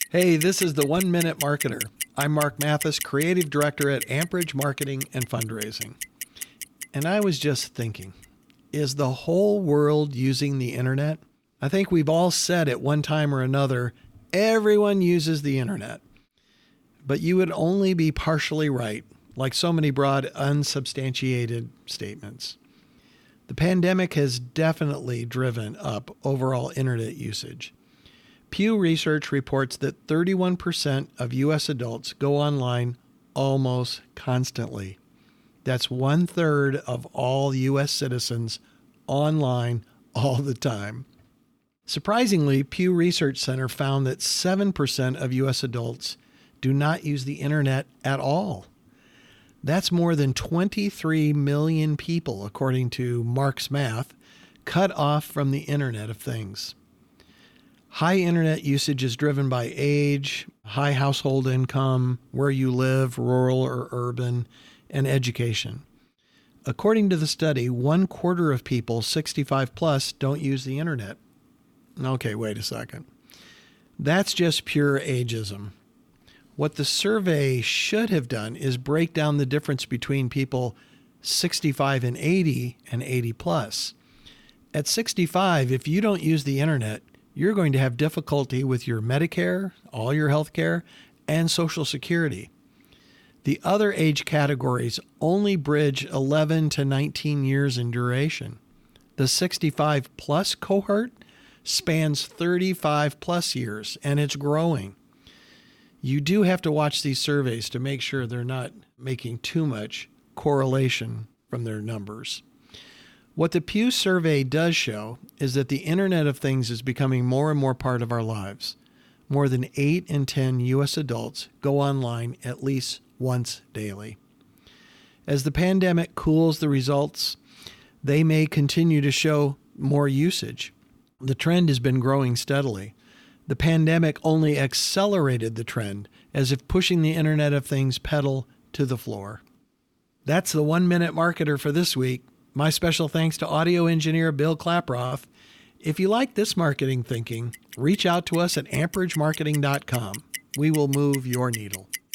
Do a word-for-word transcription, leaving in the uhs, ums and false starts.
Hey, this is the One Minute Marketer. I'm Mark Mathis, Creative Director at Amperage Marketing and Fundraising. And I was just thinking, is the whole world using the internet? I think we've all said at one time or another, everyone uses the internet. But you would only be partially right, like so many broad, unsubstantiated statements. The pandemic has definitely driven up overall internet usage. Pew Research reports that thirty-one percent of U S adults go online almost constantly. That's one third of all U S citizens online all the time. Surprisingly, Pew Research Center found that seven percent of U S adults do not use the internet at all. That's more than twenty-three million people, according to Mark's math, cut off from the Internet of Things. High internet usage is driven by age, high household income, where you live, rural or urban, and education. According to the study, one quarter of people sixty-five plus don't use the internet. Okay, wait a second. That's just pure ageism. What the survey should have done is break down the difference between people sixty-five and eighty and eighty plus. At sixty-five, if you don't use the internet, you're going to have difficulty with your Medicare, all your health care, and Social Security. The other age categories only bridge eleven to nineteen years in duration. The sixty-five plus cohort spans thirty-five plus years, and it's growing. You do have to watch these surveys to make sure they're not making too much correlation from their numbers. What the Pew survey does show is that the Internet of Things is becoming more and more part of our lives. More than eight in ten U S adults go online at least once daily. As the pandemic cools the results, they may continue to show more usage. The trend has been growing steadily. The pandemic only accelerated the trend, as if pushing the Internet of Things pedal to the floor. That's the One Minute Marketer for this week. My special thanks to audio engineer Bill Klaproth. If you like this marketing thinking, reach out to us at amperage marketing dot com. We will move your needle.